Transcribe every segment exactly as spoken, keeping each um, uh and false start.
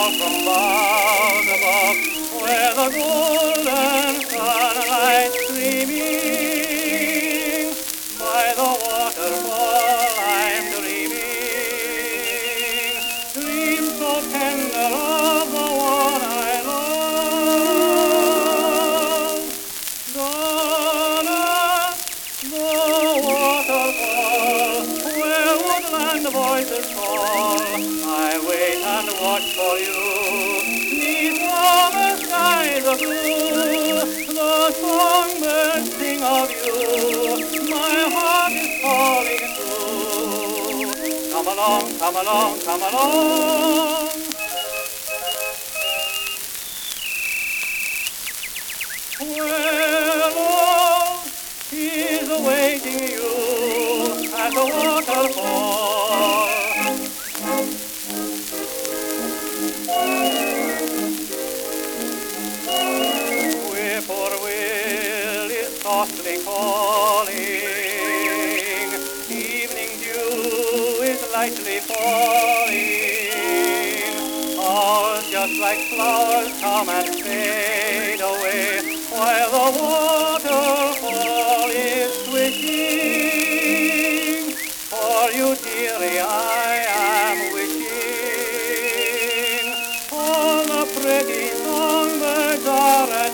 down from boughs above, where the golden sunlight streaming. By the waterfall I'm dreaming, dreams so tender of the one I love. Donna, the waterfall, where woodland voices call, I wait and watch for you. Neath summer skies of blue, the songbirds sing of you. My heart is calling through. Come along, come along, come along. Where love is awaiting you at the waterfall. Whippoorwill is softly calling, evening dew is lightly falling. All just like flowers come and fade away, while the waterfall is swishing. For you, dearie, I am wishing. All the pretty songbirds are at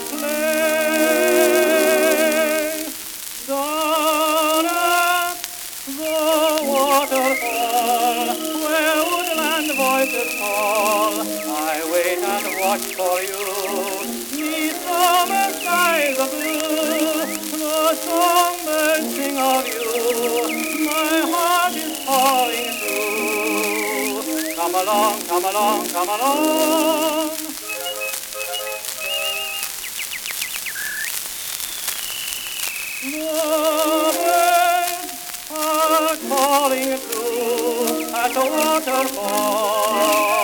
play. Donna, the waterfall, where woodland voices call, I wait and watch for you. Neath summer skies of blue, the songbirds sing of you. My heart is calling through. Come along, come along, come along. The birds are calling through at the waterfall.